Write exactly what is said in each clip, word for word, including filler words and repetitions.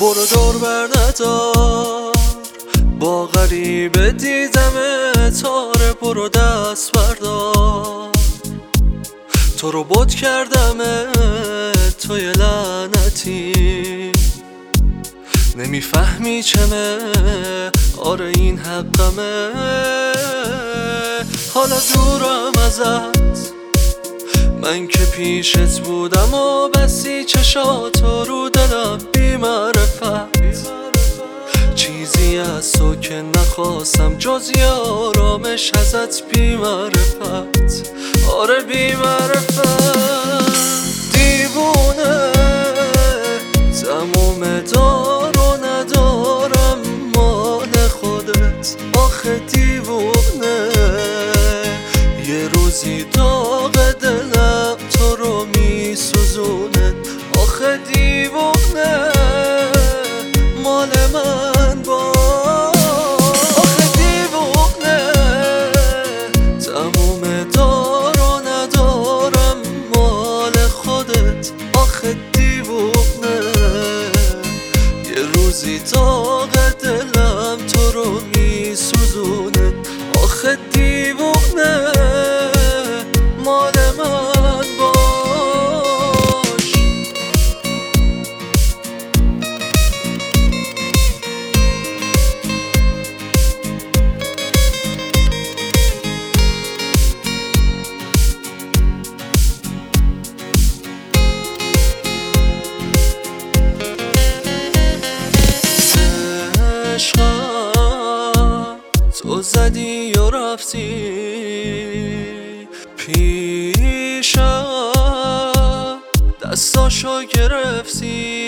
برو دور بر ندار، با غریبه دیدم تاره، برو دست بردار. تو رو بد کردم توی لعنتی، نمیفهمی چمه، آره این حقمه. حالا دورم ازت، من که پیشت بودم و بسی چشاتو رو دلم بی معرفت. چیزی از تو که نخواستم جز یه آرامش ازت بی معرفت، آره بی معرفت. دیوونه تموم دار و ندارم مال خودت، آخه دیوونه یه روزی داغ دلم تو رو می سوزونه، آخه دیوونه مال من باش. آخه دیوونه تموم دار و ندارم مال خودت، آخه دیوونه یه روزی داغ دلم تو رو می سوزونه، آخه دیوونه مال من باش. عشقم تو زدی و رفتی پیشم، دستاشو گرفتی.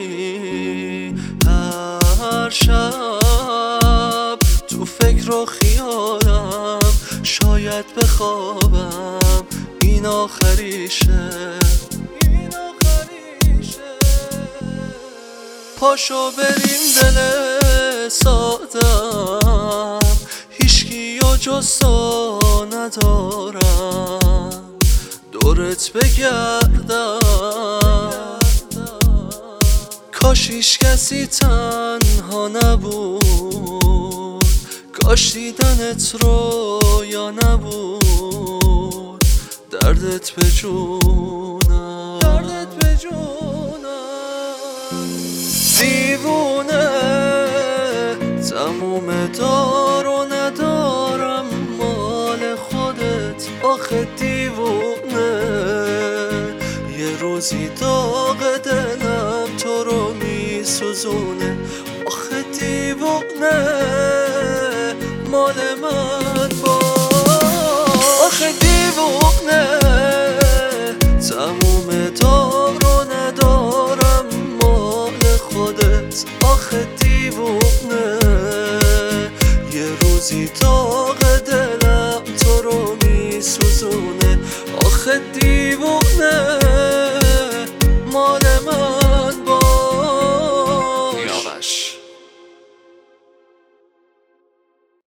هر شب تو فکر و خیالم، شاید بخوابم این آخریشه. پاشو بریم دل سادم، هیچکی و جز تو ندارم، دورت بگردم. کاش هیچ کسی تنها نبود، کاش دیدنت رو یا نبود، دردت به جونم، دردت به جونم. دیوونه تموم دار و ندارم مال خودت، آخه دیوونه یه روزی داغ دلم تو رو می سوزونه، آخه دیوونه مال من